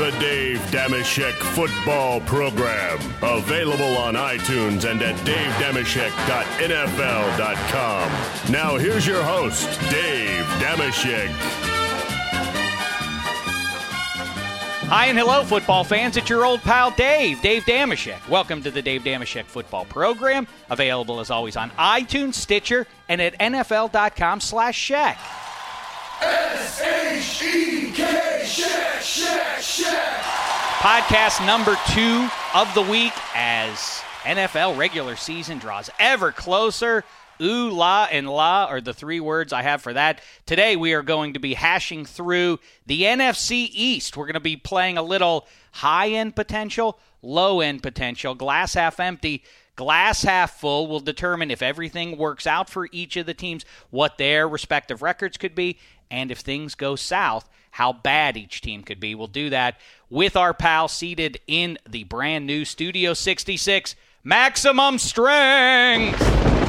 The Dave Dameshek Football Program. Available on iTunes and at davedameshek.nfl.com. Now here's your host, Dave Dameshek. Hi and hello, football fans. It's your old pal, Dave Dameshek. Welcome to the Dave Dameshek Football Program. Available, as always, on iTunes, Stitcher, and at nfl.com/Shek. S-H-E-K, Shek. Podcast number 2 of the week as NFL regular season draws ever closer. Ooh, la, and la are the 3 words I have for that. Today we are going to be hashing through the NFC East. We're going to be playing a little high-end potential, low-end potential, glass half empty, glass half full. Will determine if everything works out for each of the teams, what their respective records could be, and if things go south, how bad each team could be. We'll do that with our pal seated in the brand new Studio 66, Maximum Strength.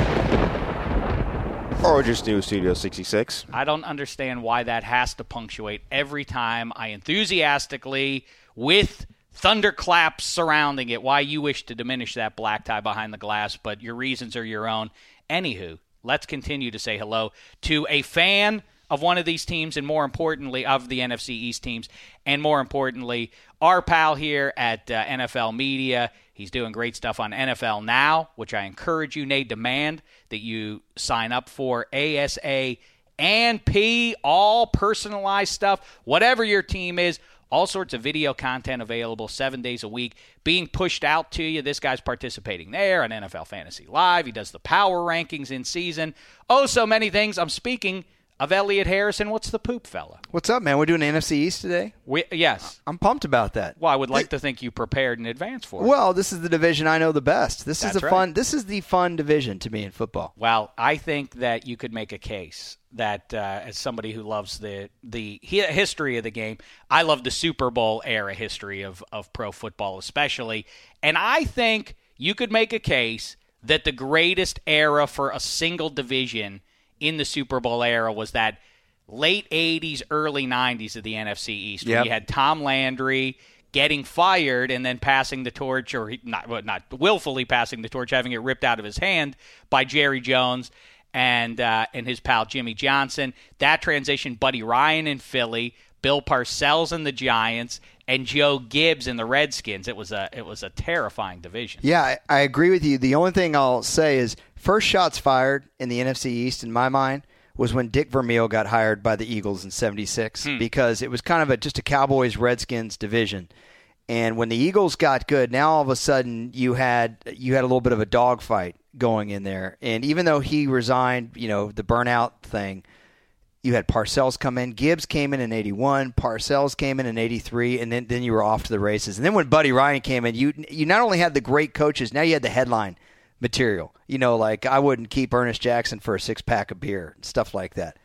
Or just new Studio 66. I don't understand why that has to punctuate every time I enthusiastically, with thunderclaps surrounding it, why you wish to diminish that black tie behind the glass, but your reasons are your own. Anywho, let's continue to say hello to a fan of one of these teams, and more importantly, of the NFC East teams, and more importantly, our pal here at NFL Media. He's doing great stuff on NFL Now, which I encourage you, demand that you sign up for. ASA and P, all personalized stuff, whatever your team is, all sorts of video content available 7 days a week, being pushed out to you. This guy's participating there on NFL Fantasy Live. He does the power rankings in season. Oh, so many things. I'm speaking of Elliot Harrison. What's the poop, fella? What's up, man? We're doing NFC East today? Yes. I'm pumped about that. Well, I would like to think you prepared in advance for it. Well, this is the division I know the best. This is right. This is the fun division to me in football. Well, I think that you could make a case that as somebody who loves the history of the game, I love the Super Bowl era history of pro football especially, and I think you could make a case that the greatest era for a single division in the Super Bowl era was that late 80s, early 90s of the NFC East. Yep. Where you had Tom Landry getting fired and then passing the torch, or not willfully passing the torch, having it ripped out of his hand by Jerry Jones and his pal Jimmy Johnson. That transition, Buddy Ryan in Philly, Bill Parcells in the Giants, and Joe Gibbs in the Redskins. It was a terrifying division. Yeah, I agree with you. The only thing I'll say is first shots fired in the NFC East, in my mind, was when Dick Vermeil got hired by the Eagles in '76, because it was kind of just a Cowboys-Redskins division. And when the Eagles got good, now all of a sudden you had a little bit of a dogfight going in there. And even though he resigned, the burnout thing, you had Parcells come in. Gibbs came in 81. Parcells came in 83, and then you were off to the races. And then when Buddy Ryan came in, you not only had the great coaches, now you had the headline material. Like I wouldn't keep Ernest Jackson for a 6-pack of beer, stuff like that.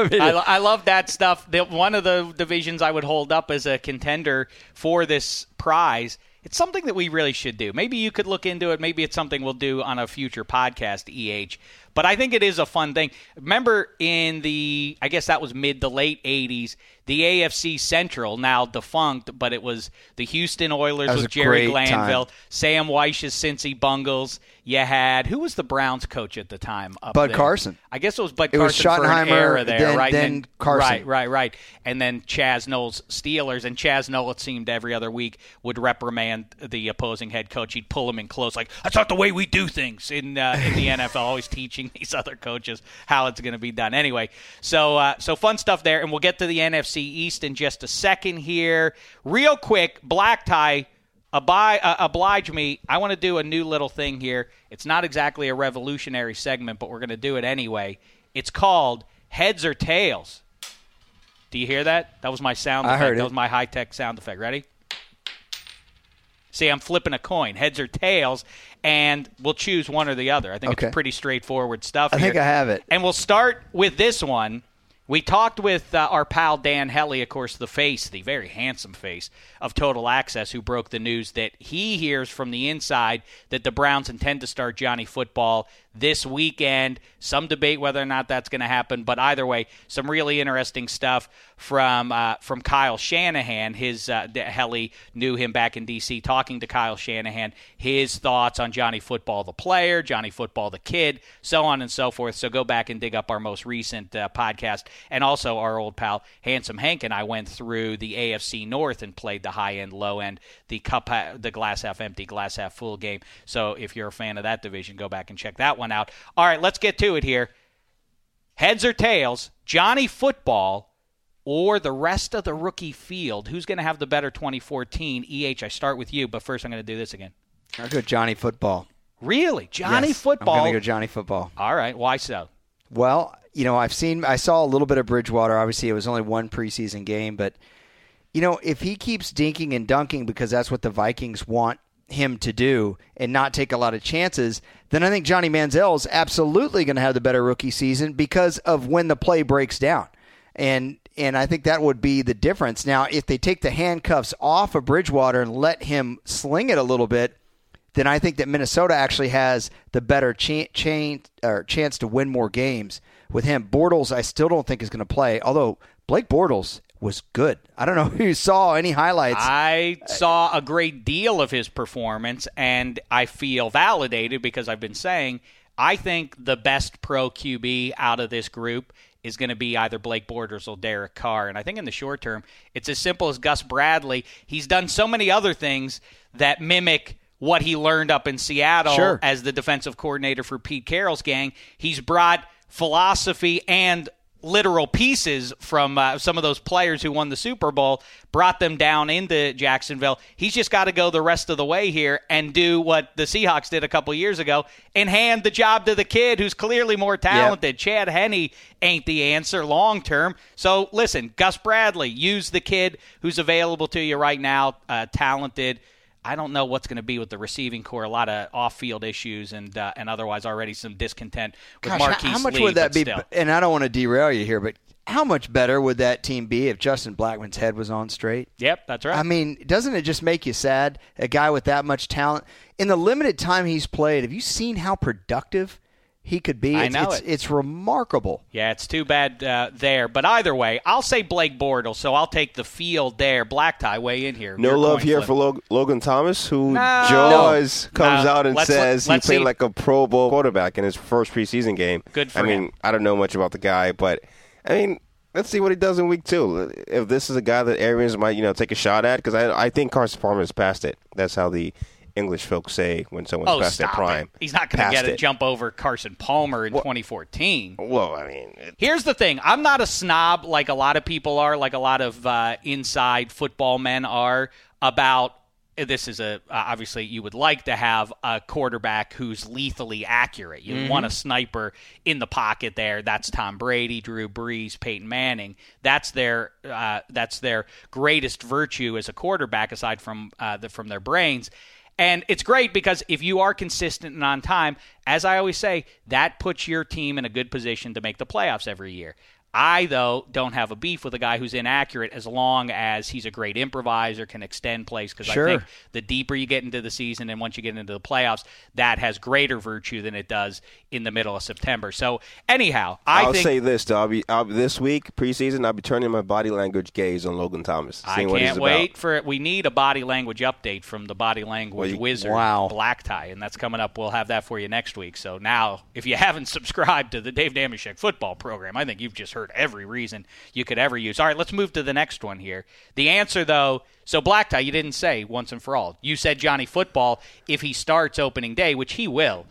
I love that stuff. One of the divisions I would hold up as a contender for this prize. It's something that we really should do. Maybe you could look into it. Maybe it's something we'll do on a future podcast, EH. But I think it is a fun thing. Remember in I guess that was mid to late 80s, the AFC Central, now defunct, but it was the Houston Oilers with Jerry Glanville, Sam Weich's Cincy Bungles. You had, who was the Browns coach at the time? Bud Carson. I guess it was Bud Carson. It was Schottenheimer, for an era there, right? Then Carson. Right. And then Chaz Noll's Steelers, and Chaz Noll, it seemed every other week, would reprimand the opposing head coach. He'd pull him in close, like, that's not the way we do things in the NFL, always teaching these other coaches how it's going to be done. Anyway, so fun stuff there, and we'll get to the NFC East in just a second here. Real quick, black tie, oblige me. I want to do a new little thing here. It's not exactly a revolutionary segment, but we're going to do it anyway. It's called Heads or Tails. Do you hear that? That was my sound effect. I heard it. That was my high-tech sound effect. Ready? See, I'm flipping a coin, heads or tails, and we'll choose one or the other. I think it's pretty straightforward stuff here. I think I have it. And we'll start with this one. We talked with our pal Dan Hellie, of course, the very handsome face of Total Access, who broke the news that he hears from the inside that the Browns intend to start Johnny Football this weekend. Some debate whether or not that's going to happen, but either way, some really interesting stuff from Kyle Shanahan. Helly knew him back in D.C. Talking to Kyle Shanahan, his thoughts on Johnny Football the player, Johnny Football the kid, so on and so forth. So go back and dig up our most recent podcast, and also our old pal Handsome Hank and I went through the AFC North and played the high end, low end, the glass half empty, glass half full game. So if you're a fan of that division, go back and check that one out. All right, let's get to it here. Heads or tails, Johnny Football or the rest of the rookie field? Who's going to have the better 2014? I start with you, but first I'm going to do this again. I'll go Johnny Football. Really? Johnny Yes, Football? I'm going to go Johnny Football. All right. Why so? Well, I saw a little bit of Bridgewater. Obviously, it was only one preseason game, but, if he keeps dinking and dunking because that's what the Vikings want him to do and not take a lot of chances, then I think Johnny Manziel is absolutely going to have the better rookie season because of when the play breaks down. And I think that would be the difference. Now, if they take the handcuffs off of Bridgewater and let him sling it a little bit, then I think that Minnesota actually has the better chance to win more games with him. Bortles, I still don't think is going to play, although Blake Bortles was good. I don't know if you saw any highlights. I saw a great deal of his performance, and I feel validated because I've been saying I think the best pro QB out of this group is going to be either Blake Bortles or Derek Carr. And I think in the short term, it's as simple as Gus Bradley. He's done so many other things that mimic what he learned up in Seattle as the defensive coordinator for Pete Carroll's gang. He's brought philosophy and literal pieces from some of those players who won the Super Bowl, brought them down into Jacksonville. He's just got to go the rest of the way here and do what the Seahawks did a couple years ago and hand the job to the kid who's clearly more talented. Yep. Chad Henne ain't the answer long term. So listen, Gus Bradley, use the kid who's available to you right now, talented. I don't know what's going to be with the receiving core. A lot of off-field issues and otherwise already some discontent with Marquise Lee. How much would that be? Still. And I don't want to derail you here, but how much better would that team be if Justin Blackmon's head was on straight? Yep, that's right. I mean, doesn't it just make you sad? A guy with that much talent. In the limited time he's played, have you seen how productive he could be? It's remarkable. Yeah, it's too bad there. But either way, I'll say Blake Bortles, so I'll take the field there. Black Tie, weigh in here. No love here for Logan Thomas, who comes out and says he played like a Pro Bowl quarterback in his first preseason game. Good for him. I don't know much about the guy, but, let's see what he does in week 2. If this is a guy that Arians might, take a shot at, because I think Carson Palmer has passed it. That's how the English folks say when someone's past their prime. He's not going to jump over Carson Palmer in 2014. Well, here's the thing. I'm not a snob like a lot of people are, like a lot of inside football men are about. This is obviously you would like to have a quarterback who's lethally accurate. You want a sniper in the pocket there. That's Tom Brady, Drew Brees, Peyton Manning. That's their greatest virtue as a quarterback, aside from their brains. And it's great because if you are consistent and on time, as I always say, that puts your team in a good position to make the playoffs every year. I, though, don't have a beef with a guy who's inaccurate as long as he's a great improviser, can extend plays, because I think the deeper you get into the season and once you get into the playoffs, that has greater virtue than it does in the middle of September. So, anyhow, I'll say this, though. I'll be this week, preseason, I'll be turning my body language gaze on Logan Thomas. I can't wait for it. We need a body language update from the body language wizard, Black Tie, and that's coming up. We'll have that for you next week. So now, if you haven't subscribed to the Dave Dameshek football program, I think you've just heard every reason you could ever use. All right, let's move to the next one here. The answer, though, so Black Tie, you didn't say once and for all. You said Johnny Football if he starts opening day, which he will.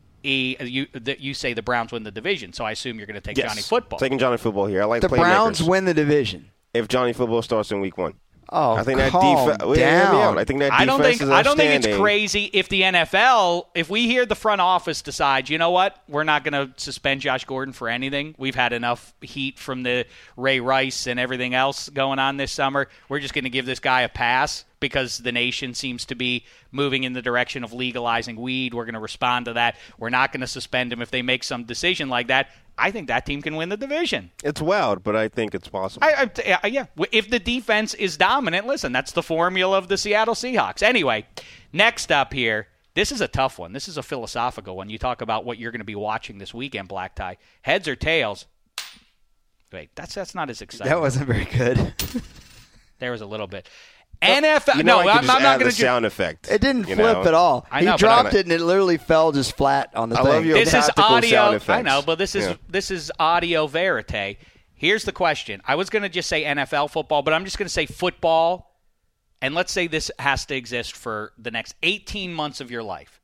You say the Browns win the division, so I assume you're going to take Johnny Football. Taking Johnny Football here. I like the playmakers. Browns win the division if Johnny Football starts in week 1. Oh, I think that down. I think that defense is I don't think it's crazy if the NFL, if we hear the front office decide, you know what, we're not going to suspend Josh Gordon for anything. We've had enough heat from the Ray Rice and everything else going on this summer. We're just going to give this guy a pass because the nation seems to be moving in the direction of legalizing weed. We're going to respond to that. We're not going to suspend him if they make some decision like that. I think that team can win the division. It's wild, but I think it's possible. Yeah. If the defense is dominant, listen, that's the formula of the Seattle Seahawks. Anyway, next up here, This is a tough one. This is a philosophical one. You talk about what you're going to be watching this weekend, Black Tie. Heads or tails? Wait, that's not as exciting. That wasn't very good. There was a little bit. NFL. I'm not going to sound effect. It didn't flip at all. I know, he dropped it and it literally fell just flat on the thing. Love your this is audio. Sound effects. I know, but this is audio verite. Here's the question. I was going to just say NFL football, but I'm just going to say football. And let's say this has to exist for the next 18 months of your life.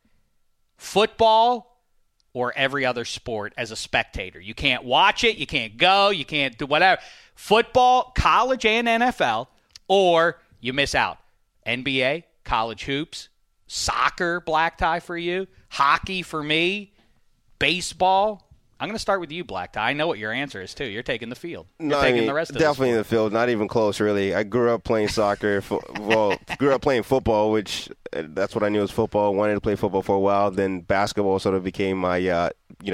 Football or every other sport as a spectator. You can't watch it. You can't go. You can't do whatever. Football, college, and NFL, or you miss out. NBA, college hoops, soccer, Black Tie for you, hockey for me, baseball. I'm going to start with you, Black Tie. I know what your answer is, too. You're taking the field. You're taking the rest of definitely in the field. Not even close, really. I grew up playing soccer. Grew up playing football, which that's what I knew was football. Wanted to play football for a while. Then basketball sort of became my,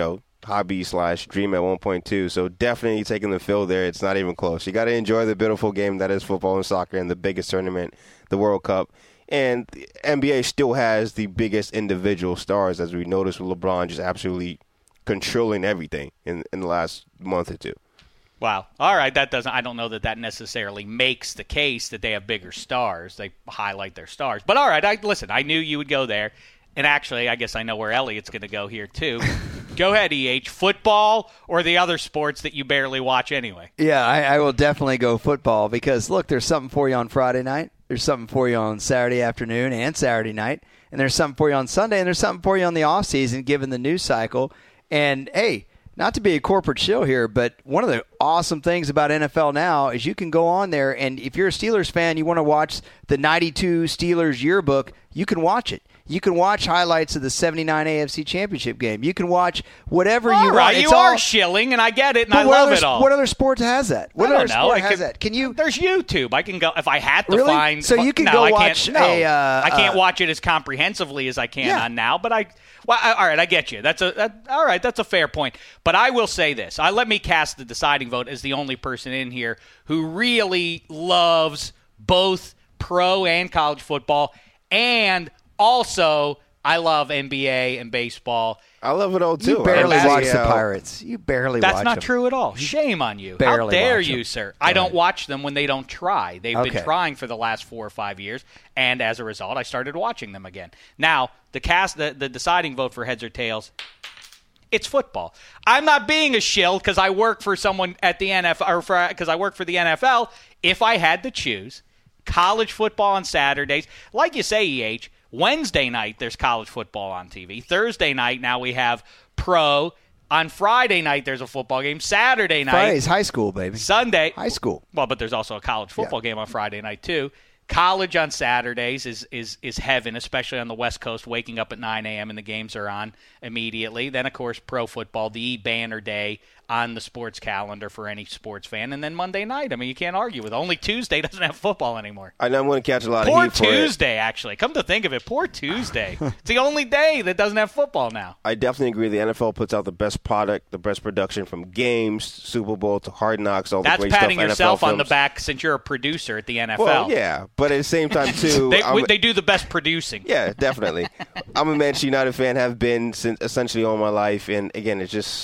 hobby/dream at one point, too. So definitely taking the field there. It's not even close. You got to enjoy the beautiful game that is football and soccer and the biggest tournament, the World Cup. And the NBA still has the biggest individual stars, as we noticed with LeBron just absolutely controlling everything in the last month or two. Wow. All right. I don't know that necessarily makes the case that they have bigger stars. They highlight their stars. But all right. I knew you would go there. And actually, I guess I know where Elliot's going to go here, too. Go ahead, EH. Football or the other sports that you barely watch anyway? Yeah, I will definitely go football because, look, there's something for you on Friday night. There's something for you on Saturday afternoon and Saturday night. And there's something for you on Sunday. And there's something for you on the offseason, given the news cycle. And, hey, not to be a corporate shill here, but one of the awesome things about NFL now is you can go on there, and if you're a Steelers fan, you want to watch the 92 Steelers yearbook, you can watch it. You can watch highlights of the 79 AFC Championship game. You can watch whatever you want. You are shilling, and I get it, and I love it all. What other sport has that? What other sport has that? Can you? There's YouTube. I can go if I had to really? find. So you can go watch I can't watch it as comprehensively as I can on now, but all right, I get you. All right. That's a fair point. But I will say this. Let me cast the deciding vote as the only person in here who really loves both pro and college football, and also I love NBA and baseball. I love it all, too. You barely watch the Pirates. You barely watch them. That's not true at all. Shame on you. How dare you, sir? I don't watch them when they don't try. They've been trying for the last 4 or 5 years, and as a result, I started watching them again. Now, the deciding vote for heads or tails, it's football. I'm not being a shill because I work for someone at the NFL, or because I work for the NFL. If I had to choose, college football on Saturdays, like you say, EH, Wednesday night, there's college football on TV. Thursday night, now we have pro. On Friday night, there's a football game. Saturday night. Friday's high school, baby. Sunday. High school. Well, but there's also a college football game on Friday night, too. College on Saturdays is heaven, especially on the West Coast, waking up at 9 a.m. and the games are on immediately. Then, of course, pro football, the banner day on the sports calendar for any sports fan. And then Monday night. I mean, you can't argue with it. Only Tuesday doesn't have football anymore. I know I'm going to catch a lot of heat for it. Poor Tuesday, actually. Come to think of it, poor Tuesday. It's the only day that doesn't have football now. I definitely agree. The NFL puts out the best product, the best production, from games, Super Bowl to Hard Knocks, all the great stuff. That's patting yourself NFL on the back since you're a producer at the NFL. Well, yeah, but at the same time, too. they do the best producing. Yeah, definitely. I'm a Manchester United fan, have been since essentially all my life, and again,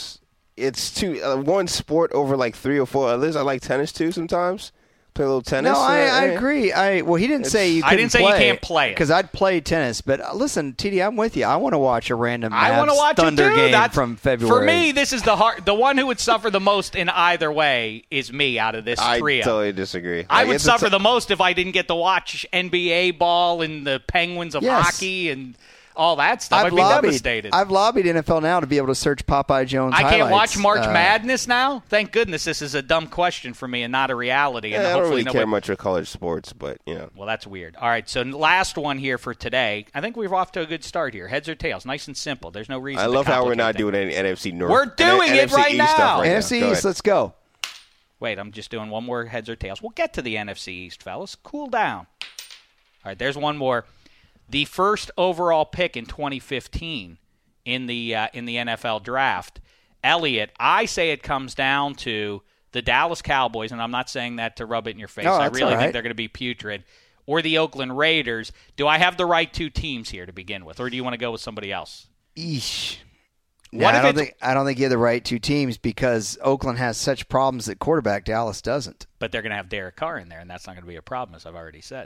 it's too one sport over like 3 or 4 others. I like tennis too sometimes. Play a little tennis. No, I agree. He didn't say you couldn't I didn't say you can't play it. Because I'd play tennis. But listen, TD, I'm with you. I want to watch a random Thunder game from February. For me, this is the one who would suffer the most in either way is me out of this trio. I totally disagree. I would suffer the most if I didn't get to watch NBA ball and the Penguins of hockey and all that stuff. I'd be devastated. I've lobbied NFL Now to be able to search Popeye Jones highlights. I can't watch March Madness now? Thank goodness this is a dumb question for me and not a reality. And I don't really care much for college sports, but, you know. Well, that's weird. All right, so last one here for today. I think we're off to a good start here. Heads or tails? Nice and simple. There's no reason I love how we're not doing any NFC North. We're doing it right now. NFC East, let's go. Wait, I'm just doing one more heads or tails. We'll get to the NFC East, fellas. Cool down. All right, there's one more. The first overall pick in 2015 in the NFL draft, Elliot, I say it comes down to the Dallas Cowboys, and I'm not saying that to rub it in your face. I really think they're going to be putrid, or the Oakland Raiders. Do I have the right two teams here to begin with, or do you want to go with somebody else? Eesh. What Yeah, if I don't think you have the right two teams because Oakland has such problems at quarterback. Dallas doesn't. But they're going to have Derek Carr in there, and that's not going to be a problem, as I've already said.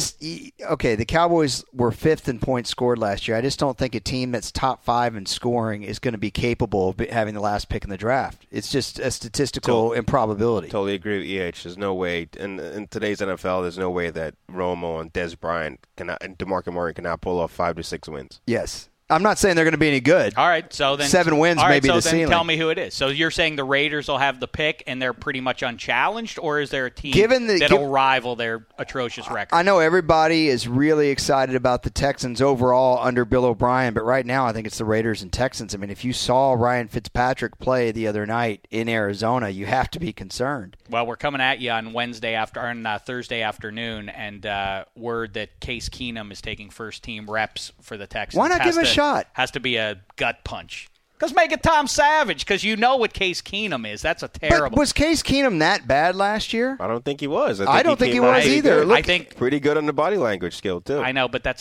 The Cowboys were 5th in points scored last year. I just don't think a team that's top 5 in scoring is going to be capable of having the last pick in the draft. It's just a statistical improbability. Totally agree with EH. There's no way in today's NFL. There's no way that Romo and Des Bryant and DeMarco Murray cannot pull off 5 to 6 wins. Yes. I'm not saying they're going to be any good. All right, so then 7 wins may be the ceiling. Tell me who it is. So you're saying the Raiders will have the pick and they're pretty much unchallenged, or is there a team that'll rival their atrocious record? I know everybody is really excited about the Texans overall under Bill O'Brien, but right now I think it's the Raiders and Texans. I mean, if you saw Ryan Fitzpatrick play the other night in Arizona, you have to be concerned. Well, we're coming at you on Thursday afternoon, and word that Case Keenum is taking first-team reps for the Texans. Why not give him a shot? Has to be a gut punch. Because make it Tom Savage, because you know what Case Keenum is. That's a terrible. But was Case Keenum that bad last year? I don't think he was. I don't think he was either. I think pretty good on the body language skill too. I know, but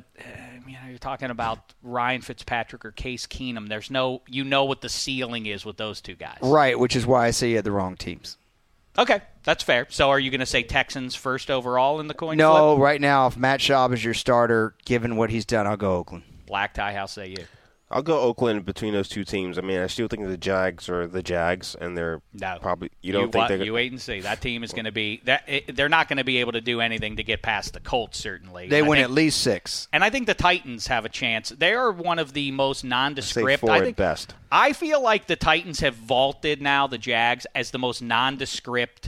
you're talking about Ryan Fitzpatrick or Case Keenum. There's no, what the ceiling is with those two guys. Right, which is why I say you had the wrong teams. Okay, that's fair. So are you going to say Texans first overall in the coin flip? No, right now, if Matt Schaub is your starter, given what he's done, I'll go Oakland. Black Tie, how say you? I'll go Oakland between those two teams. I mean, I still think the Jags are the Jags, and they're probably – you wait and see. That team is going to be – they're not going to be able to do anything to get past the Colts, certainly. They win at least 6. And I think the Titans have a chance. They are one of the most nondescript. Say 4 at best. I feel like the Titans have vaulted now the Jags as the most nondescript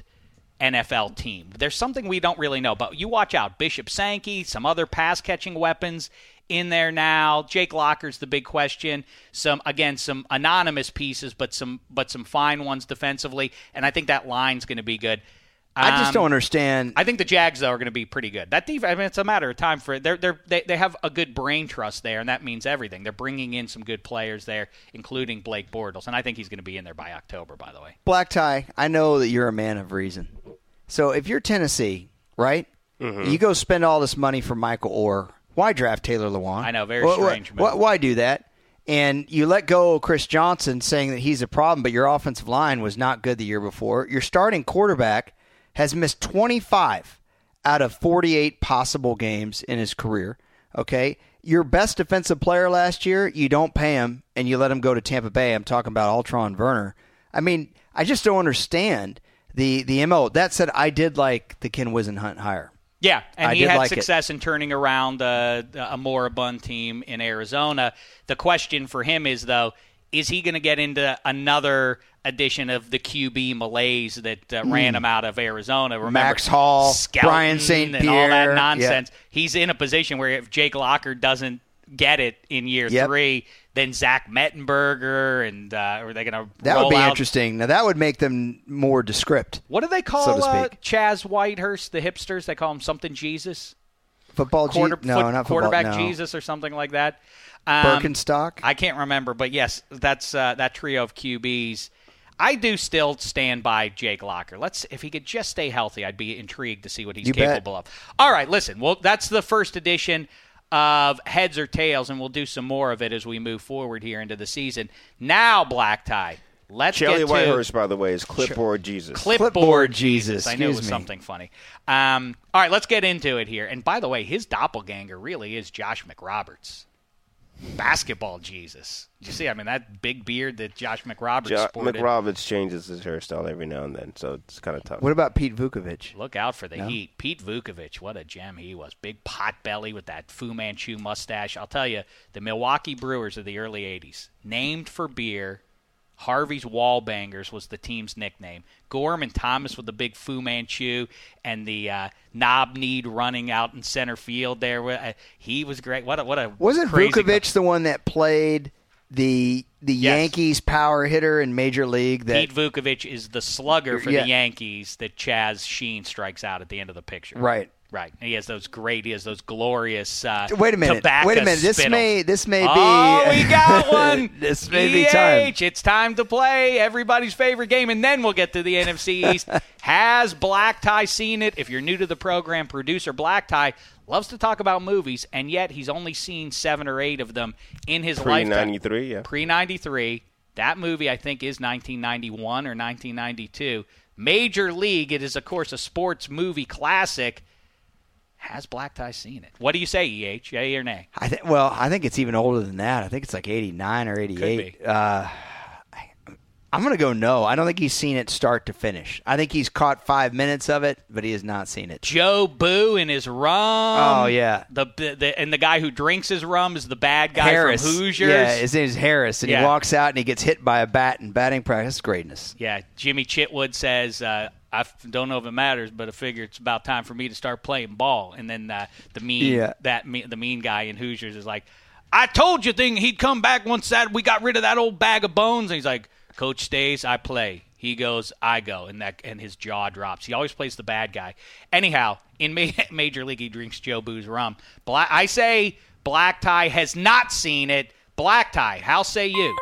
NFL team. There's something we don't really know, but you watch out. Bishop Sankey, some other pass-catching weapons in there now. Jake Locker's the big question. Some anonymous pieces, but some fine ones defensively, and I think that line's going to be good. I just don't understand. I think the Jags though are going to be pretty good. That defense, I mean, it's a matter of time for it. They have a good brain trust there, and that means everything. They're bringing in some good players there, including Blake Bortles, and I think he's going to be in there by October. By the way, Black Tie, I know that you're a man of reason. So if you're Tennessee, right, you go spend all this money for Michael Orr. Why draft Taylor Lewan? I know, very strange move. Why do that? And you let go of Chris Johnson, saying that he's a problem, but your offensive line was not good the year before. Your starting quarterback has missed 25 out of 48 possible games in his career. Okay? Your best defensive player last year, you don't pay him, and you let him go to Tampa Bay. I'm talking about Altron Werner. I mean, I just don't understand the MO. That said, I did like the Ken Wisenhunt hire. Yeah, and he had success in turning around a moribund team in Arizona. The question for him is, though, is he going to get into another edition of the QB malaise that ran him out of Arizona? Remember, Max Hall, Skelton, Brian St. Pierre, and all that nonsense. Yeah. He's in a position where if Jake Locker doesn't get it in year 3, then Zach Mettenberger, and are they going to That roll would be out? interesting. Now, that would make them more descript. What do they call so to speak. Chaz Whitehurst, the hipsters? They call him something Jesus? Quarterback Jesus or something like that. Birkenstock? I can't remember, but yes, that's that trio of QBs. I do still stand by Jake Locker. If he could just stay healthy, I'd be intrigued to see what he's capable of. All right, listen. Well, that's the first edition of Heads or Tails, and we'll do some more of it as we move forward here into the season. Now, Black Tie, let's Charlie get to Whitehurst, by the way, is Clipboard Jesus. Clipboard Jesus. I knew it was something funny. All right, let's get into it here. And by the way, his doppelganger really is Josh McRoberts. Basketball Jesus. Did you see? I mean, that big beard that Josh McRoberts sported. McRoberts changes his hairstyle every now and then, so it's kind of tough. What about Pete Vukovich? Look out for the heat. Pete Vukovich, what a gem he was. Big pot belly with that Fu Manchu mustache. I'll tell you, the Milwaukee Brewers of the early 80s, named for beer. Harvey's Wallbangers was the team's nickname. Gorman Thomas with the big Fu Manchu and the knob-kneed running out in center field there. He was great. What a Wasn't crazy Vukovich the one that played the Yankees power hitter in Major League? Pete Vukovich is the slugger for the Yankees that Chaz Sheen strikes out at the end of the picture. Right. Right. He has those glorious Wait a minute. This spittles. may be. Oh, we got one. This may be time. It's time to play everybody's favorite game, and then we'll get to the NFC East. Has Black Tie seen it? If you're new to the program, producer Black Tie loves to talk about movies, and yet he's only seen 7 or 8 of them in his lifetime. Pre-93, yeah. Pre-93. That movie, I think, is 1991 or 1992. Major League, it is, of course, a sports movie classic. Has Black Tie seen it? What do you say, EH? Yay or nay? I think it's even older than that. I think it's like 89 or 88. I'm going to go no. I don't think he's seen it start to finish. I think he's caught 5 minutes of it, but he has not seen it. Joe Boo and his rum. Oh, yeah. And the guy who drinks his rum is the bad guy Harris. from Hoosiers. Yeah, his name is Harris, and he walks out and he gets hit by a bat in batting practice. Greatness. Yeah, Jimmy Chitwood says, I don't know if it matters, but I figure it's about time for me to start playing ball. And then the mean guy in Hoosiers is like, I told you he'd come back once we got rid of that old bag of bones. And he's like, Coach stays, I play. He goes, I go, and his jaw drops. He always plays the bad guy. Anyhow, in Major League, he drinks Joe Boo's rum. I say Black Tie has not seen it. Black Tie, how say you?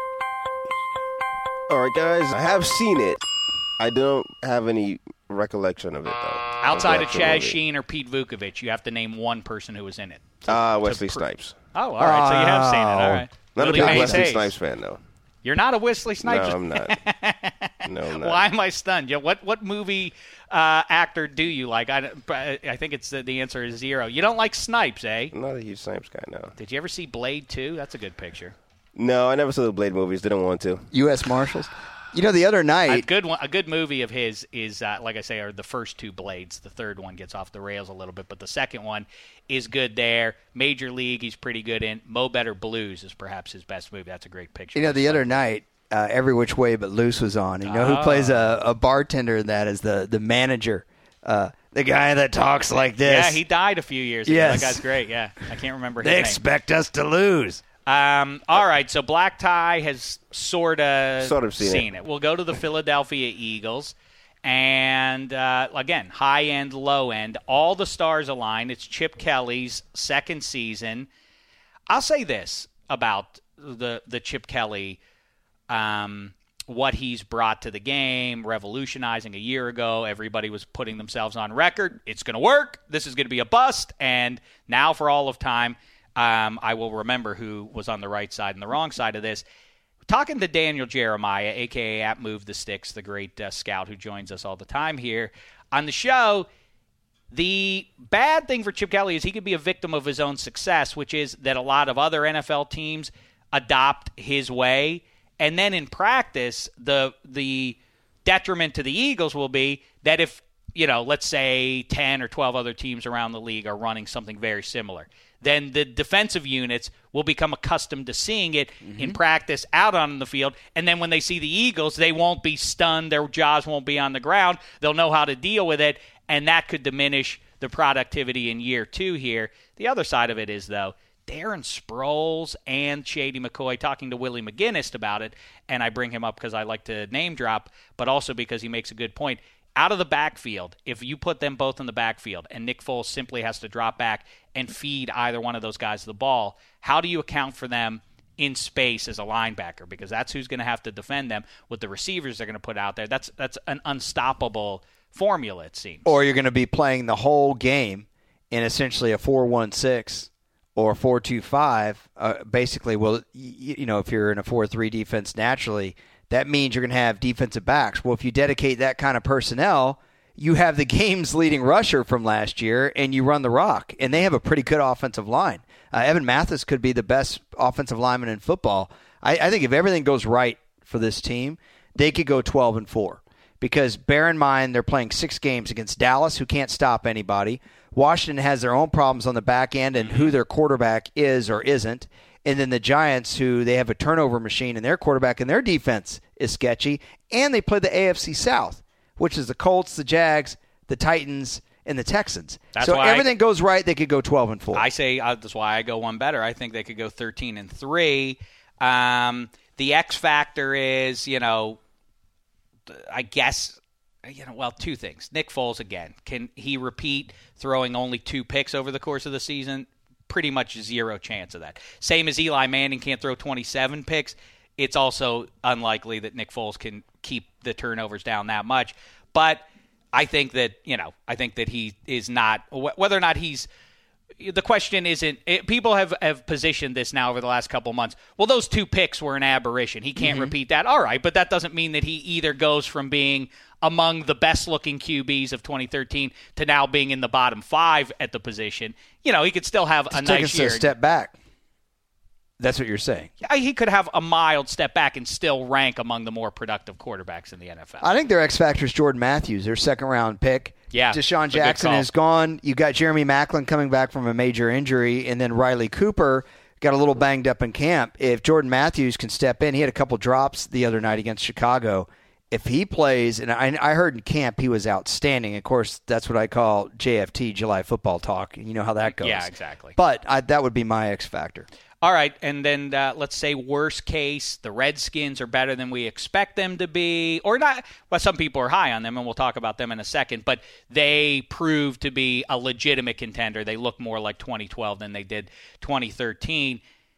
All right, guys, I have seen it. I don't have any recollection of it, though. Outside of Chaz Sheen or Pete Vukovich, you have to name one person who was in it. Wesley Snipes. Oh, all right, so you have seen it. All right. Not a big Wesley Snipes fan, though. You're not a Wesley Snipes? No, I'm not. No, I'm not. Why am I stunned? What movie actor do you like? I think it's the answer is 0. You don't like Snipes, eh? I'm not a huge Snipes guy, no. Did you ever see Blade 2? That's a good picture. No, I never saw the Blade movies. Didn't want to. U.S. Marshals. The other night, a good movie of his is like I say, are the first 2 Blades. The third one gets off the rails a little bit, but the second one is good. There, Major League, he's pretty good in. Mo Better Blues is perhaps his best movie. That's a great picture. The other night, Every Which Way But Loose was on. Who plays a bartender? That is the manager, the guy that talks like this. Yeah, he died a few years ago. Yes. That guy's great. Yeah, I can't remember his name. They expect us to lose. All right, so Black Tie has sort of seen it. We'll go to the Philadelphia Eagles. And, again, high end, low end, all the stars align. It's Chip Kelly's second season. I'll say this about the Chip Kelly, what he's brought to the game, revolutionizing a year ago. Everybody was putting themselves on record. It's going to work. This is going to be a bust. And now for all of time, I will remember who was on the right side and the wrong side of this. Talking to Daniel Jeremiah, a.k.a. at Move the Sticks, the great scout who joins us all the time here on the show, the bad thing for Chip Kelly is he could be a victim of his own success, which is that a lot of other NFL teams adopt his way. And then in practice, the detriment to the Eagles will be that if, let's say 10 or 12 other teams around the league are running something very similar, then the defensive units will become accustomed to seeing it in practice out on the field. And then when they see the Eagles, they won't be stunned. Their jaws won't be on the ground. They'll know how to deal with it, and that could diminish the productivity in year 2 here. The other side of it is, though, Darren Sproles and Shady McCoy talking to Willie McGinnis about it, and I bring him up because I like to name drop, but also because he makes a good point. Out of the backfield, if you put them both in the backfield and Nick Foles simply has to drop back and feed either one of those guys the ball, how do you account for them in space as a linebacker? Because that's who's going to have to defend them with the receivers they're going to put out there. That's an unstoppable formula, it seems. Or you're going to be playing the whole game in essentially a 4-1-6 or 4-2-5. Basically, if you're in a 4-3 defense naturally, that means you're going to have defensive backs. Well, if you dedicate that kind of personnel, you have the game's leading rusher from last year, and you run the rock. And they have a pretty good offensive line. Evan Mathis could be the best offensive lineman in football. I think if everything goes right for this team, they could go 12-4. Because bear in mind, they're playing 6 games against Dallas, who can't stop anybody. Washington has their own problems on the back end and who their quarterback is or isn't. And then the Giants, who they have a turnover machine in their quarterback, and their defense is sketchy. And they play the AFC South, which is the Colts, the Jags, the Titans, and the Texans. So everything goes right, they could go 12-4. I say that's why I go one better. I think they could go 13-3. The X factor is, I guess two things. Nick Foles, again, can he repeat throwing only 2 picks over the course of the season? Pretty much zero chance of that. Same as Eli Manning can't throw 27 picks. It's also unlikely that Nick Foles can keep the turnovers down that much. But I think that he is not, whether or not he's, the question isn't, people have positioned this now over the last couple months. Well, those 2 picks were an aberration. He can't repeat that. All right, but that doesn't mean that he either goes from being among the best-looking QBs of 2013 to now being in the bottom 5 at the position. He could still have a nice year. Take a step back. That's what you're saying. He could have a mild step back and still rank among the more productive quarterbacks in the NFL. I think their X factor is Jordan Matthews, their second-round pick. Yeah, Deshaun Jackson is gone. You got Jeremy Maclin coming back from a major injury, and then Riley Cooper got a little banged up in camp. If Jordan Matthews can step in, he had a couple drops the other night against Chicago. If he plays, and I heard in camp he was outstanding. Of course, that's what I call JFT, July football talk. You know how that goes. Yeah, exactly. But that would be my X factor. All right, and then let's say worst case, the Redskins are better than we expect them to be, or not. Well, some people are high on them, and we'll talk about them in a second, but they proved to be a legitimate contender. They look more like 2012 than they did 2013.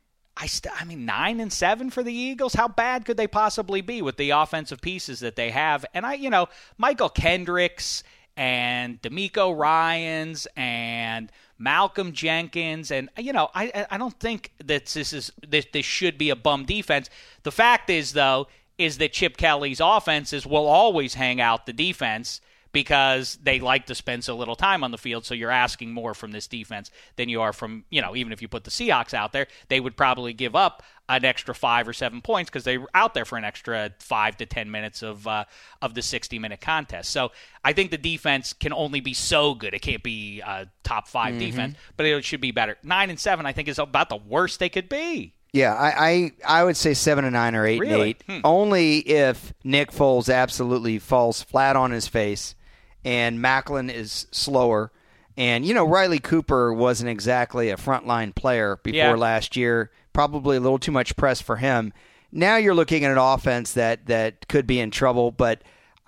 9-7 for the Eagles. How bad could they possibly be with the offensive pieces that they have? And Michael Kendricks and DeMeco Ryans and Malcolm Jenkins, and I don't think that this should be a bum defense. The fact is, though, is that Chip Kelly's offenses will always hang out the defense because they like to spend so little time on the field. So you're asking more from this defense than you are from, even if you put the Seahawks out there, they would probably give up an extra 5 or 7 points because they were out there for an extra 5 to 10 minutes of the 60-minute contest. So I think the defense can only be so good. It can't be a top 5 defense, but it should be better. 9-7, I think, is about the worst they could be. Yeah, I would say 7-9 or 8-8. Really? Only if Nick Foles absolutely falls flat on his face and Maclin is slower. And, Riley Cooper wasn't exactly a frontline player before last year. Probably a little too much press for him. Now you're looking at an offense that could be in trouble, but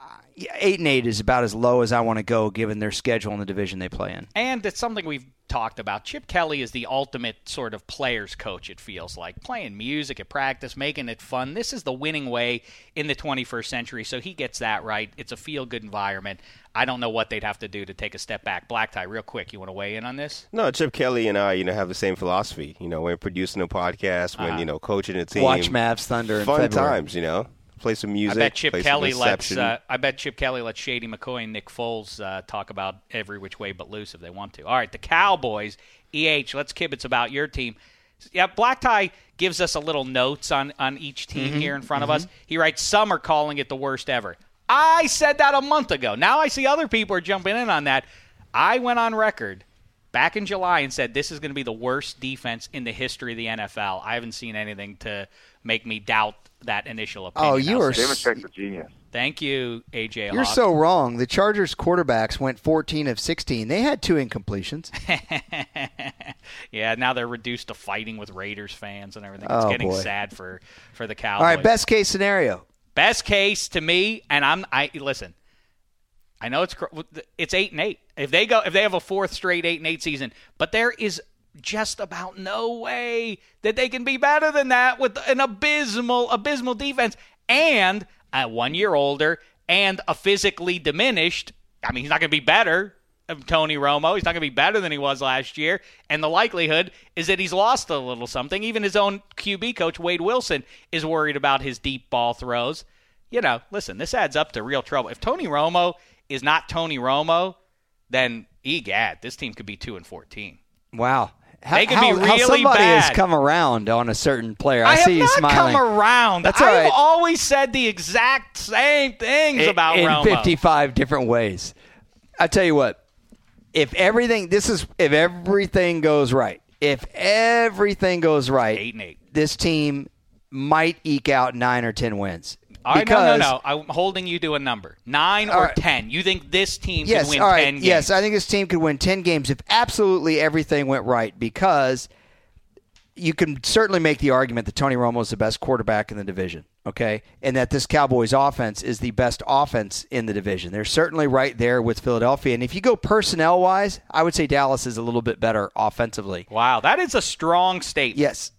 8-8 is about as low as I want to go given their schedule and the division they play in. And it's something we've talked about. Chip Kelly is the ultimate sort of player's coach, it feels like. Playing music at practice, making it fun. This is the winning way in the 21st century, so he gets that right. It's a feel-good environment. I don't know what they'd have to do to take a step back. Black Tie, real quick, you want to weigh in on this? No, Chip Kelly and I, have the same philosophy. When producing a podcast, when, coaching a team. Watch Mavs Thunder in Fun February. times, Play some music. I bet Chip Kelly lets Shady McCoy and Nick Foles talk about every which way but loose if they want to. All right, the Cowboys. Let's kibitz about your team. Yeah, Black Tie gives us a little notes on each team here in front of us. He writes, some are calling it the worst ever. I said that a month ago. Now I see other people are jumping in on that. I went on record back in July and said this is going to be the worst defense in the history of the NFL. I haven't seen anything to make me doubt that initial opinion. Oh, you are a genius. Thank you, AJ. You're Hawk. so wrong. The Chargers quarterbacks went 14 of 16. They had 2 incompletions. Yeah, now they're reduced to fighting with Raiders fans and everything. It's getting sad for the Cowboys. All right, best case scenario. Best case to me, and listen. I know it's 8-8. If they have a 4th straight 8-8 season, but there is just about no way that they can be better than that with an abysmal defense and at 1 year older and a physically diminished. I mean, he's not going to be better. Tony Romo, he's not going to be better than he was last year, and the likelihood is that he's lost a little something. Even his own QB coach, Wade Wilson, is worried about his deep ball throws. Listen, this adds up to real trouble. If Tony Romo is not Tony Romo, then egad, this team could be 2-14. Wow. They could be really somebody bad. has come around on a certain player. I see you have not smiling. come around. That's all right. I've always said the exact same things about Romo. In 55 different ways. I tell you what, if everything goes right, 8-8. this team might eke out 9 or 10 wins. All right, no. I'm holding you to a number. 9 or 10. You think this team can win 10 games? Yes, I think this team could win 10 games if absolutely everything went right because you can certainly make the argument that Tony Romo is the best quarterback in the division, okay, and that this Cowboys offense is the best offense in the division. They're certainly right there with Philadelphia. And if you go personnel-wise, I would say Dallas is a little bit better offensively. Wow, that is a strong statement. Yes.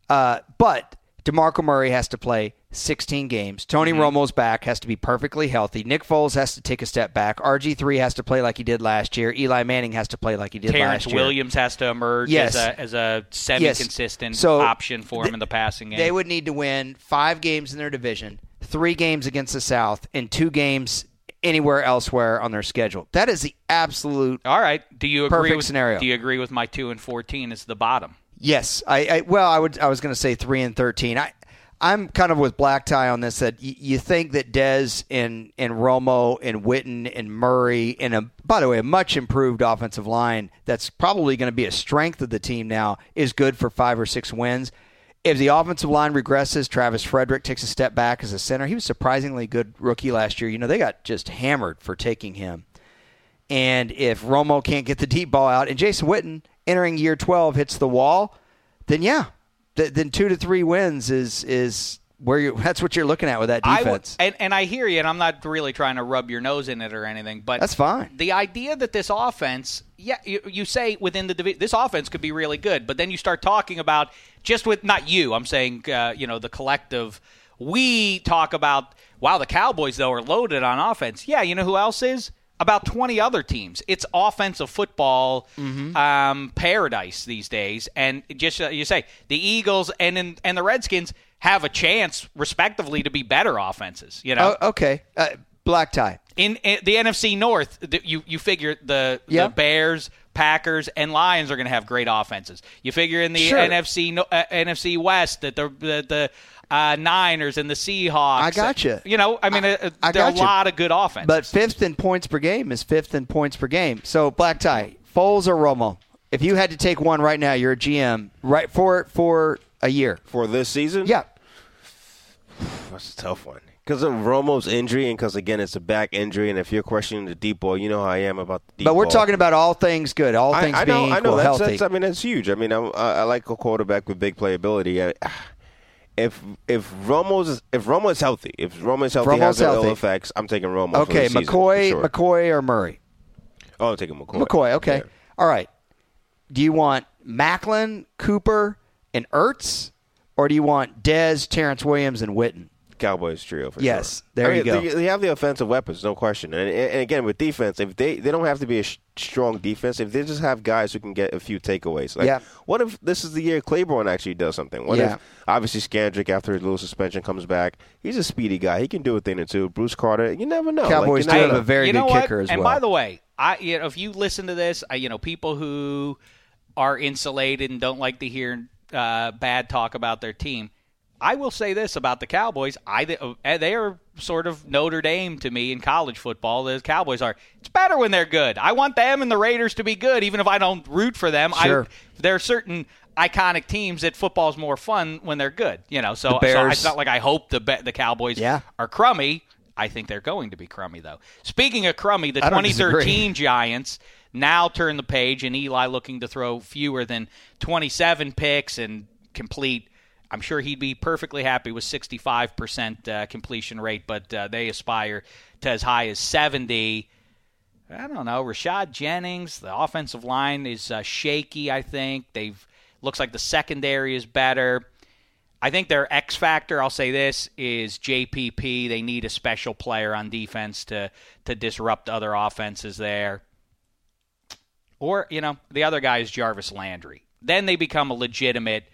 But DeMarco Murray has to play 16 games. Tony Romo's back, has to be perfectly healthy. Nick Foles has to take a step back. RG3 has to play like he did last year. Eli Manning has to play like he did Terrence last year. Williams has to emerge as a semi-consistent option for him in the passing game. They would need to win 5 games in their division, 3 games against the South, and 2 games anywhere elsewhere on their schedule. That is the absolute All right. Do you agree perfect with, scenario. Do you agree with my 2-14 is the bottom? Yes. I was going to say 3-13. I'm kind of with Black Tie on this, that you think that Dez and Romo and Witten and Murray and, by the way, a much improved offensive line that's probably going to be a strength of the team now is good for 5 or 6 wins. If the offensive line regresses, Travis Frederick takes a step back as a center. He was surprisingly good rookie last year. They got just hammered for taking him. And if Romo can't get the deep ball out and Jason Witten entering year 12 hits the wall, then then 2 to 3 wins is where that's what you're looking at with that defense. And I hear you, and I'm not really trying to rub your nose in it or anything, but that's fine. The idea that this offense, you say within the division, this offense could be really good, but then you start talking about just with not you, I'm saying the collective. We talk about the Cowboys though are loaded on offense. Yeah, you know who else is? About 20 other teams. It's offensive football paradise these days. And just you say the Eagles and the Redskins have a chance, respectively, to be better offenses. Okay. Black Tie. In the NFC North, you figure the Bears, Packers, and Lions are going to have great offenses. You figure in the NFC West that the Niners and the Seahawks. I got you. There are a lot of good offenses. But 5th in points per game is 5th in points per game. So, Black Tie, Foles or Romo? If you had to take one right now, you're a GM, right, for a year. For this season? Yeah. That's a tough one. Because of Romo's injury and because, again, it's a back injury, and if you're questioning the deep ball, you know how I am about the deep ball. But we're talking about all things good, all things being equal, healthy. That's huge. I like a quarterback with big playability. If Romo is healthy, has no ill effects, I'm taking Romo. Okay, for the season, McCoy or Murray? Oh, I'm taking McCoy. McCoy, okay. Yeah. All right. Do you want Macklin, Cooper, and Ertz, or do you want Dez, Terrence Williams, and Witten? Cowboys trio for yes, sure. There you go. They have the offensive weapons, no question. And again, with defense, if they don't have to be a strong defense, if they just have guys who can get a few takeaways. What if this is the year Claiborne actually does something? What if, obviously, Skandrick, after his little suspension, comes back? He's a speedy guy. He can do a thing or two. Bruce Carter, you never know. Cowboys do have a very good kicker as well. And by the way, if you listen to this, people who are insulated and don't like to hear bad talk about their team, I will say this about the Cowboys. They are sort of Notre Dame to me in college football. The Cowboys are. It's better when they're good. I want them and the Raiders to be good, even if I don't root for them. Sure. There are certain iconic teams that football's more fun when they're good. So it's not like I hope the Cowboys are crummy. I think they're going to be crummy, though. Speaking of crummy, the 2013 Giants now turn the page, and Eli looking to throw fewer than 27 picks and complete. I'm sure he'd be perfectly happy with 65% completion rate, but they aspire to as high as 70. I don't know. Rashad Jennings, the offensive line is shaky, I think. Looks like the secondary is better. I think their X factor, I'll say this, is JPP. They need a special player on defense to disrupt other offenses there. Or, the other guy is Jarvis Landry. Then they become a legitimate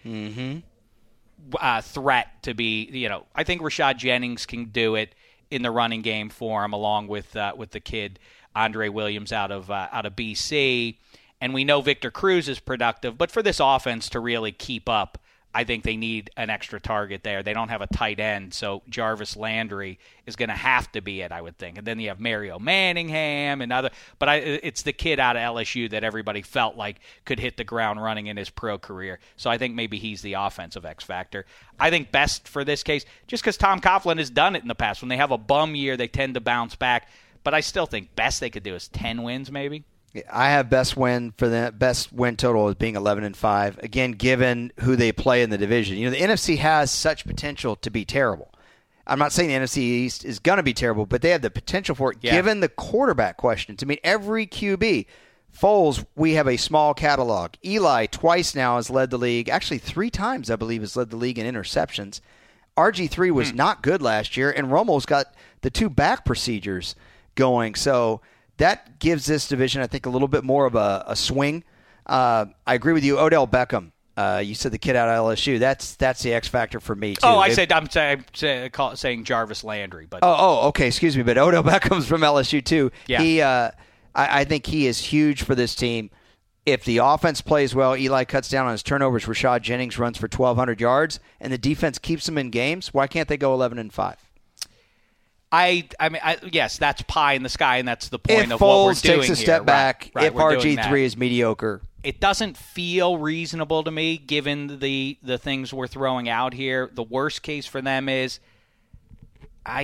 threat to be, I think Rashad Jennings can do it in the running game for him, along with the kid Andre Williams out of BC. And we know Victor Cruz is productive, but for this offense to really keep up, I think they need an extra target there. They don't have a tight end, so Jarvis Landry is going to have to be it, I would think. And then you have Mario Manningham and other. But it's the kid out of LSU that everybody felt like could hit the ground running in his pro career. So I think maybe he's the offensive X factor. I think best for this case, just because Tom Coughlin has done it in the past. When they have a bum year, they tend to bounce back. But I still think best they could do is 10 wins maybe. I have best win total as being 11-5. Again, given who they play in the division, the NFC has such potential to be terrible. I'm not saying the NFC East is going to be terrible, but they have the potential for it, given the quarterback questions. I mean, every QB, Foles, we have a small catalog. Eli twice now has led the league. Actually, 3 times, I believe, has led the league in interceptions. RG3 was not good last year, and Romo's got the 2 back procedures going. So that gives this division, I think, a little bit more of a swing. I agree with you. Odell Beckham, you said the kid out of LSU. That's the X factor for me, too. Oh, I'm saying Jarvis Landry. But okay, excuse me. But Odell Beckham's from LSU, too. Yeah. I think he is huge for this team. If the offense plays well, Eli cuts down on his turnovers, Rashad Jennings runs for 1,200 yards, and the defense keeps them in games, why can't they go 11-5? I mean, yes, that's pie in the sky, and that's the point of what we're Foles doing takes a step back, right, if RG3 is mediocre. It doesn't feel reasonable to me, given the things we're throwing out here. The worst case for them is, Tom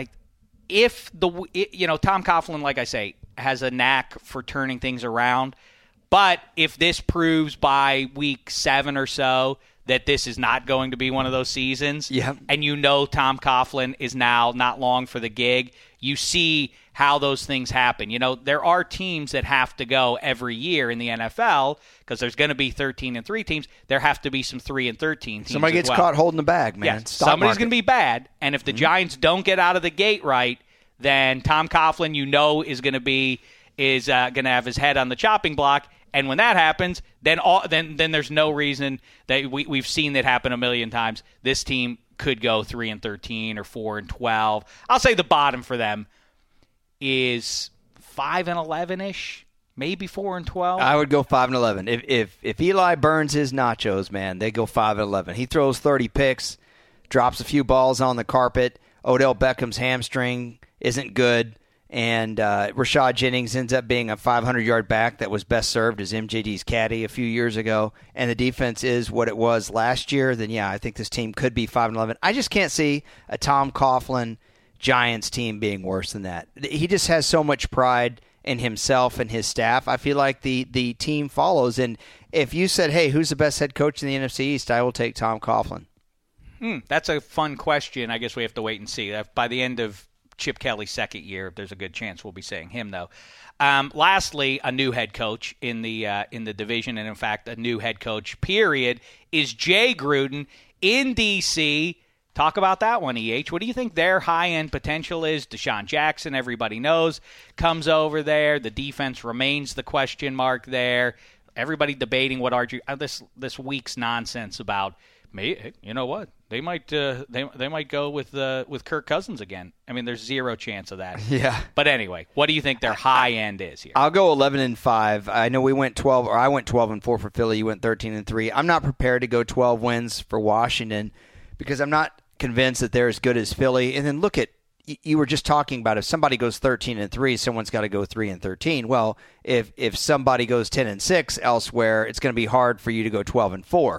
Coughlin, like I say, has a knack for turning things around. But if this proves by week 7 or so that this is not going to be one of those seasons, and Tom Coughlin is now not long for the gig, you see how those things happen. There are teams that have to go every year in the NFL because there's going to be 13-3 teams. There have to be some 3-13 teams. Somebody gets caught holding the bag, man. Yeah, somebody's going to be bad. And if the Giants don't get out of the gate right, then Tom Coughlin, is going to have his head on the chopping block. And when that happens, then there's no reason that we've seen that happen a million times. This team could go 3-13 or 4-12. I'll say the bottom for them is 5-11-ish, maybe 4-12. I would go 5-11. If Eli burns his nachos, man, they go 5-11. He throws 30 picks, drops a few balls on the carpet. Odell Beckham's hamstring isn't good. And Rashad Jennings ends up being a 500-yard back that was best served as MJD's caddy a few years ago, and the defense is what it was last year, then, I think this team could be 5-11. I just can't see a Tom Coughlin Giants team being worse than that. He just has so much pride in himself and his staff. I feel like the team follows, and if you said, hey, who's the best head coach in the NFC East, I will take Tom Coughlin. That's a fun question. I guess we have to wait and see. By the end of Chip Kelly's second year, there's a good chance we'll be saying him, though. Lastly, a new head coach in the division, and in fact, a new head coach, period, is Jay Gruden in D.C. Talk about that one, EH. What do you think their high-end potential is? Deshaun Jackson, everybody knows, comes over there. The defense remains the question mark there. Everybody debating what this week's nonsense about. You know what? They might go with Kirk Cousins again. I mean, there's zero chance of that. Yeah. But anyway, what do you think their high end is here? I'll go 11-5. I know I went 12-4 for Philly. You went 13-3. I'm not prepared to go 12 wins for Washington because I'm not convinced that they're as good as Philly. And then look at, you were just talking about if somebody goes 13-3, someone's got to go 3-13. Well, if somebody goes 10-6 elsewhere, it's going to be hard for you to go 12-4.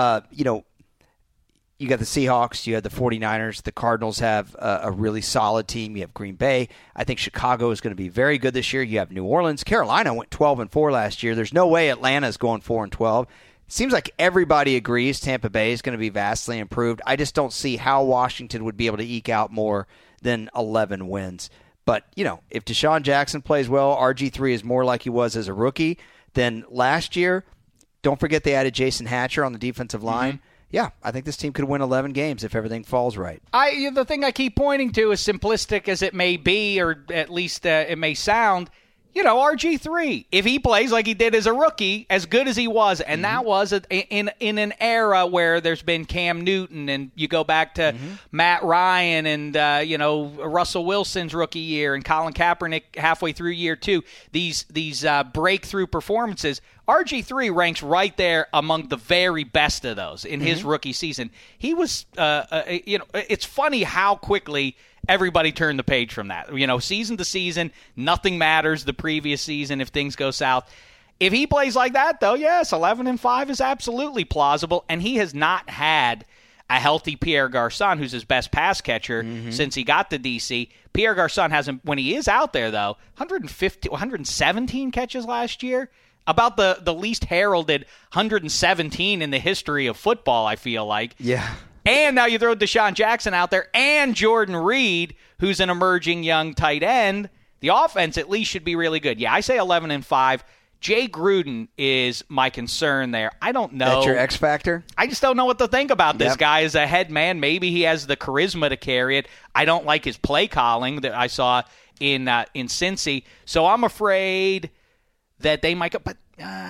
You got the Seahawks, you have the 49ers, the Cardinals have a really solid team. You have Green Bay. I think Chicago is going to be very good this year. You have New Orleans. Carolina went 12-4 last year. There's no way Atlanta's going 4-12. Seems like everybody agrees Tampa Bay is going to be vastly improved. I just don't see how Washington would be able to eke out more than 11 wins. But, if Deshaun Jackson plays well, RG3 is more like he was as a rookie than last year. Don't forget they added Jason Hatcher on the defensive line. Mm-hmm. Yeah, I think this team could win 11 games if everything falls right. The thing I keep pointing to, as simplistic as it may be, or at least it may sound, RG3, if he plays like he did as a rookie, as good as he was, and that was in an era where there's been Cam Newton, and you go back to Matt Ryan and, Russell Wilson's rookie year and Colin Kaepernick halfway through year 2, these breakthrough performances, RG3 ranks right there among the very best of those in his rookie season. He was, it's funny how quickly everybody turned the page from that. Season to season, nothing matters the previous season if things go south. If he plays like that, though, yes, 11-5 is absolutely plausible, and he has not had a healthy Pierre Garçon, who's his best pass catcher since he got to DC. Pierre Garçon hasn't, when he is out there, though, 117 catches last year. About the least heralded 117 in the history of football, I feel like. Yeah. And now you throw Deshaun Jackson out there and Jordan Reed, who's an emerging young tight end. The offense at least should be really good. Yeah, I say 11-5. Jay Gruden is my concern there. I don't know. That's your X factor? I just don't know what to think about this guy as a head man. Maybe he has the charisma to carry it. I don't like his play calling that I saw in Cincy. So I'm afraid that they might go. But,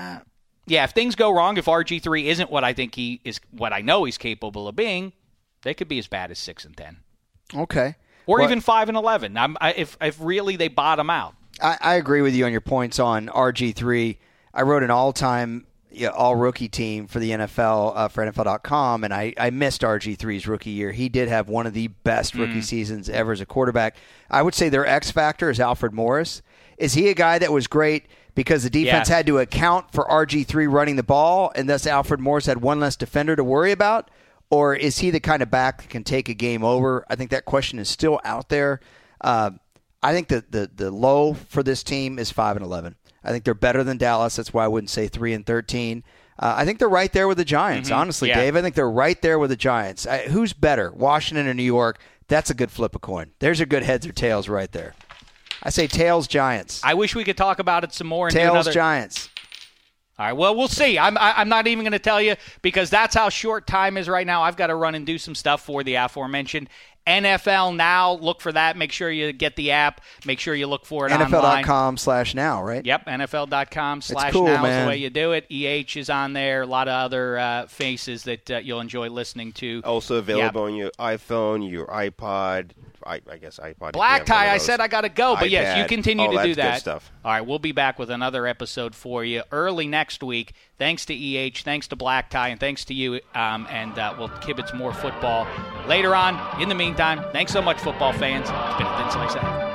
if things go wrong, if RG3 isn't what I think he is, what I know he's capable of being, they could be as bad as 6-10. Okay. Or even 5-11. If really they bottom out. I agree with you on your points on RG3. I wrote an all-time all-rookie team for the NFL, for NFL.com, and I missed RG3's rookie year. He did have one of the best rookie seasons ever as a quarterback. I would say their X factor is Alfred Morris. Is he a guy that was great because the defense had to account for RG3 running the ball, and thus Alfred Morris had one less defender to worry about? Or is he the kind of back that can take a game over? I think that question is still out there. I think that the low for this team is 5-11. I think they're better than Dallas. That's why I wouldn't say 3-13. I think they're right there with the Giants. Honestly, Dave, I think they're right there with the Giants. Who's better, Washington or New York? That's a good flip a coin. There's a good heads or tails right there. I say tails, Giants. I wish we could talk about it some more. And tails, Giants. All right, well, we'll see. I'm not even going to tell you because that's how short time is right now. I've got to run and do some stuff for the aforementioned NFL Now. Look for that. Make sure you get the app. Make sure you look for it online. NFL.com/now, right? Yep, NFL.com/now cool, is man. the way you do it. EH is on there. A lot of other faces that you'll enjoy listening to. Also available on your iPhone, your iPod. I guess iPod. Black Tie, I said I got to go, but yes, you continue to do that. Good stuff. All right, we'll be back with another episode for you early next week. Thanks to EH, thanks to Black Tie, and thanks to you, and we'll kibitz more football later on. In the meantime, thanks so much, football fans. It's been a thin slice ahead.